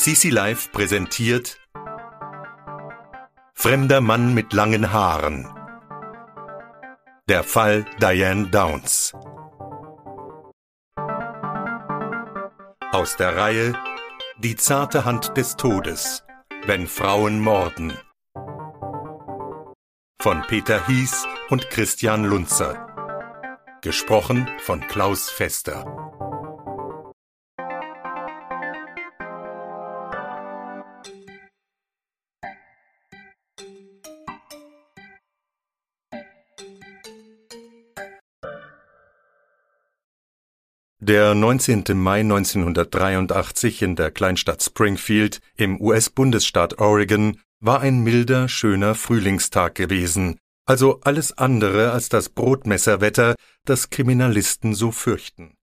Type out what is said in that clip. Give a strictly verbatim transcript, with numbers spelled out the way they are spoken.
Sisi Live präsentiert Fremder Mann mit langen Haaren. Der Fall Diane Downs. Aus der Reihe Die zarte Hand des Todes, wenn Frauen morden. Von Peter Hies und Christian Lunzer. Gesprochen von Klaus Fester. Der neunzehnte Mai neunzehnhundertdreiundachtzig in der Kleinstadt Springfield im U S-Bundesstaat Oregon war ein milder, schöner Frühlingstag gewesen, also alles andere als das Brotmesserwetter, das Kriminalisten so fürchten.